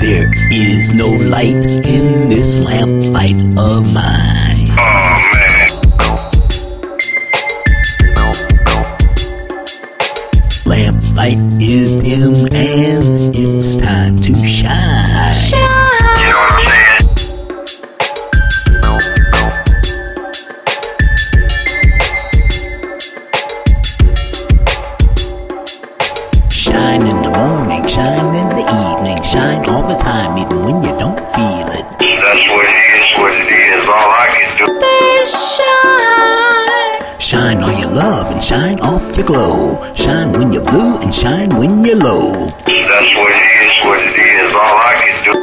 There is no light in this lamplight of mine. Oh man. Lamplight is dim and it's time to shine. You know what I'm saying? Shine in the morning, shine in the evening, shine all the time, even when you don't feel it. That's what it is, all I can do. Shine all your love and shine off your glow. Shine when you're blue and shine when you're low. That's what it is, all I can do.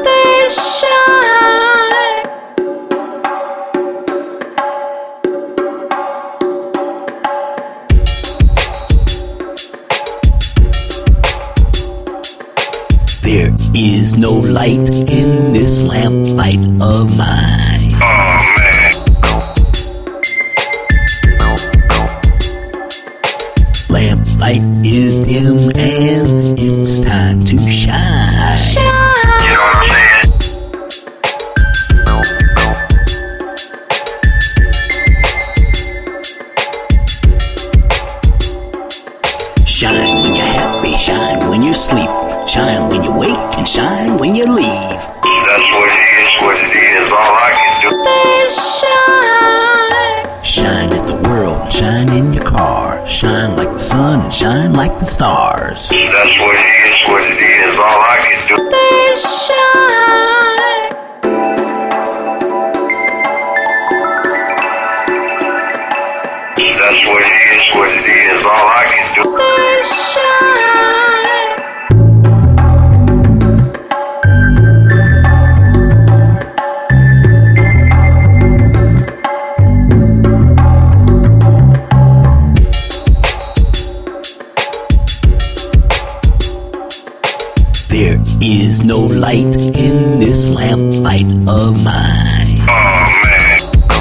There is no light in this lamplight of mine. Oh man. Lamplight is dim and it's time to shine. You know what I'm saying? Shine when you're happy, shine when you sleep, shine when you wake and shine when you leave. That's what it is, all I can do. Shine at the world, shine in your car, shine like the sun and shine like the stars. That's what it is, all I can do. That's what it is, all I can do. There is no light in this lamplight of mine. Oh man.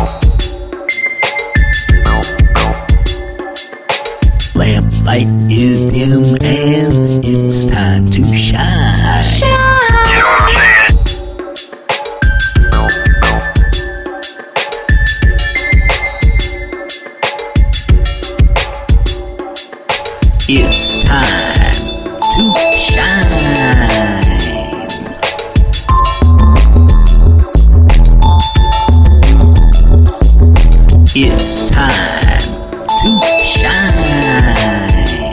Lamplight is dim and it's time to shine. You know what I'm saying? It's time to shine. It's time to shine.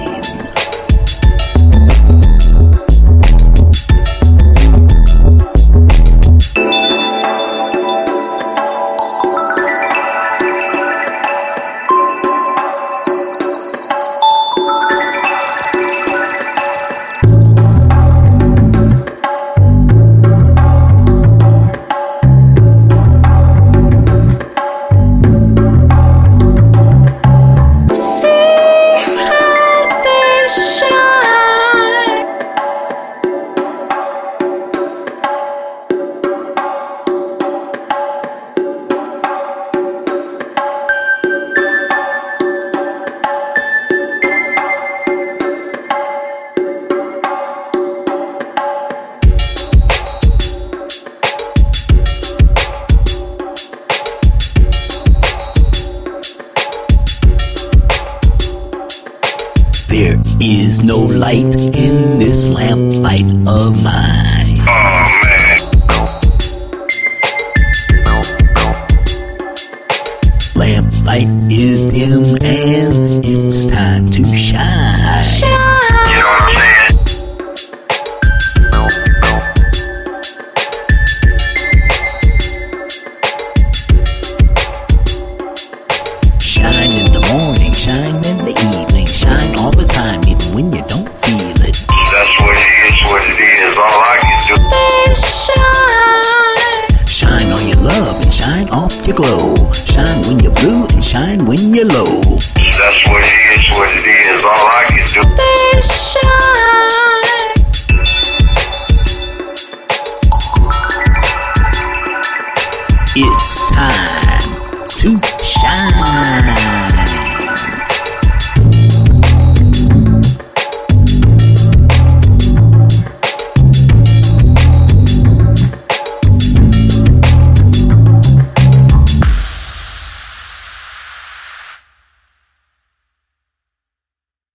There is no light in this lamplight of mine. Oh man. Lamplight is dim and it's time to shine. You know what I'm saying? Shine in the morning, shine in the evening, shine all the time, even when you don't feel it. That's what it is, all I can do. Shine all your love and shine off your glow. Shine when you're blue and shine when you're low.